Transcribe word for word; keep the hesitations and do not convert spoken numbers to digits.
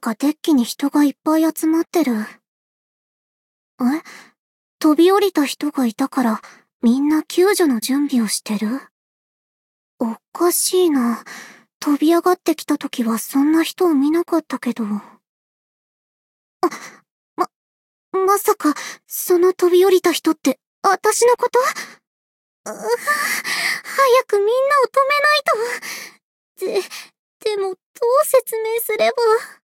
かデッキに人がいっぱい集まってる。え？飛び降りた人がいたから、みんな救助の準備をしてる？おかしいな。飛び上がってきた時はそんな人を見なかったけど。あ、ま、まさか、その飛び降りた人って、私のこと？うぅ、早くみんなを止めないと。で、でもどう説明すれば。